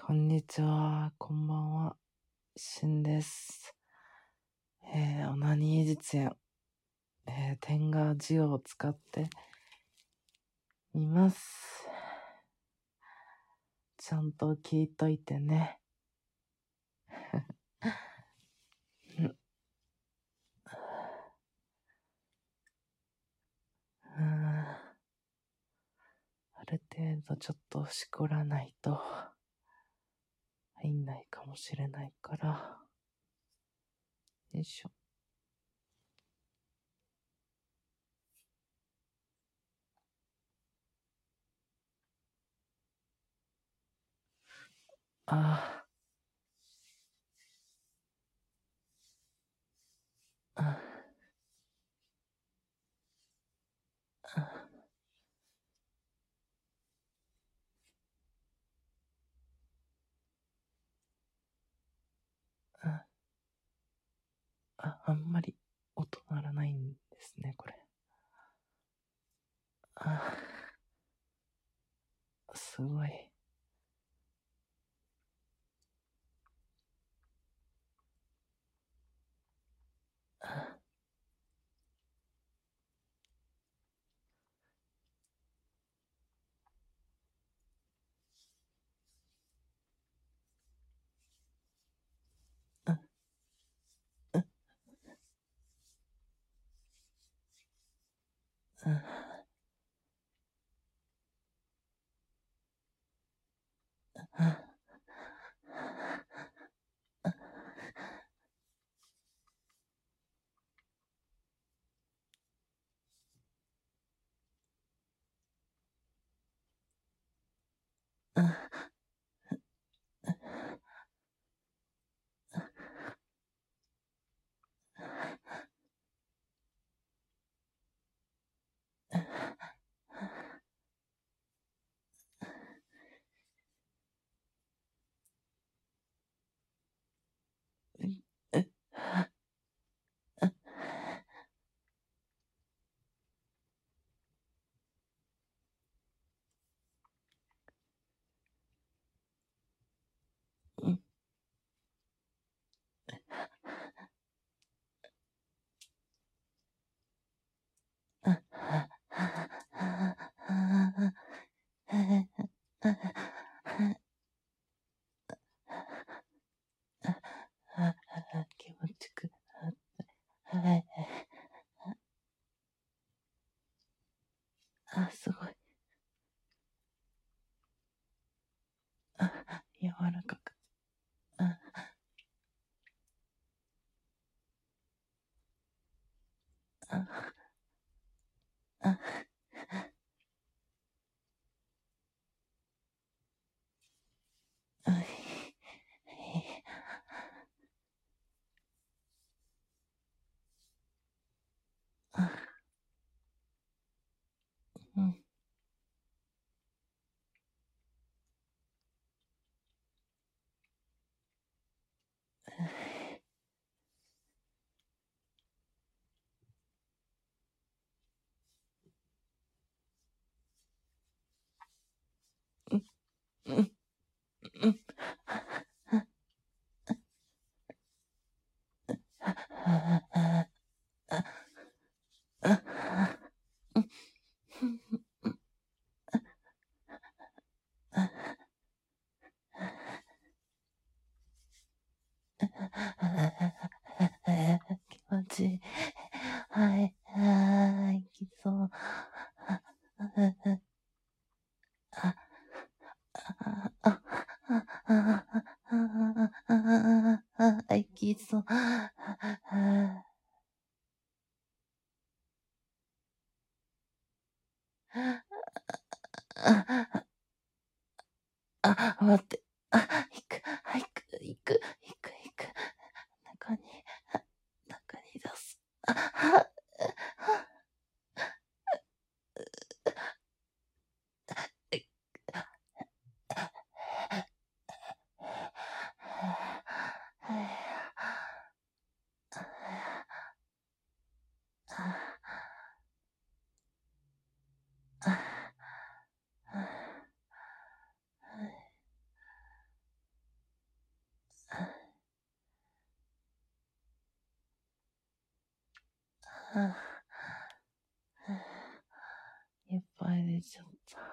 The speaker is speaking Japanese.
こんにちは、こんばんは、しんです。オナニー実演、天下ジオを使ってみます。ちゃんと聞いといてね。ある程度ちょっとしこらないと入んないかもしれないから。よいしょ。ああ、あんまり音鳴らないんですね、これ。すごい。気持ちくなって。すごい。柔らかく。気持ちいい。はい、いきそう。いきそう。待って。行く。中に出す。 いっぱい出ちゃった。